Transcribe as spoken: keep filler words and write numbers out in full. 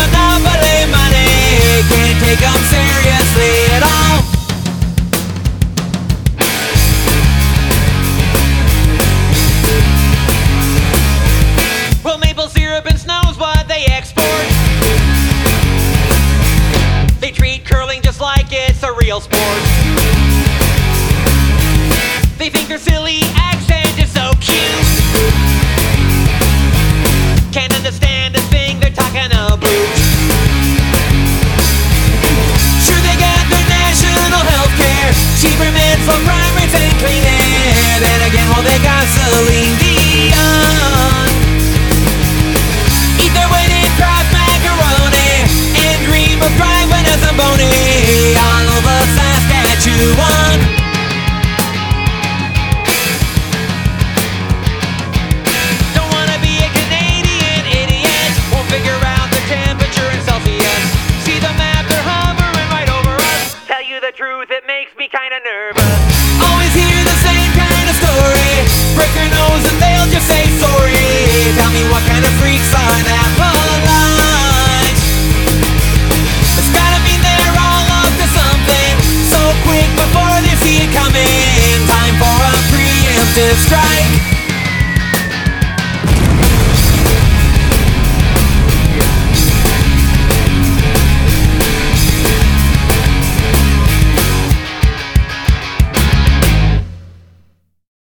monopoly money. Can't take them seriously at all. Well, maple syrup and snow's what they export. They treat curling just like it's a real sport. They think their silly accent is so cute. Can't understand a thing they're talking about. Sure, they got their national health care, cheaper meds for crime rates and clean air. Then again, well, they got Celine Dion. Eat their weight in Kraft macaroni and dream of driving a Zamboni all over Saskatchewan. Truth, it makes me kinda nervous. Always hear the same kind of story. Break your nose and they'll just say sorry. Tell me what kind of freaks are that polite. It's gotta mean they're all up to something so quick before they see it coming. Time for a preemptive strike.